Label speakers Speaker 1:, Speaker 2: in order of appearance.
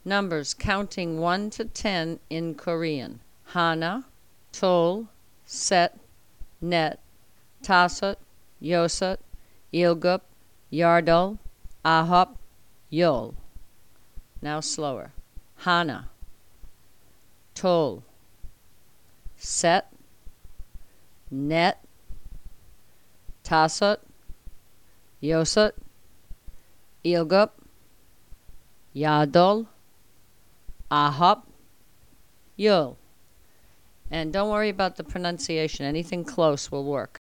Speaker 1: Numbers counting 1 to 10 in Korean. Hana, Tul, Set, Net, Tasut, Yosut, Ilgup, Yardul, Ahop, Yul. Now slower. Hana, Tul, Set, Net, Tasut, Yosut, Ilgup, Yadol, Ahop, Yul. And don't worry about the pronunciation. Anything close will work.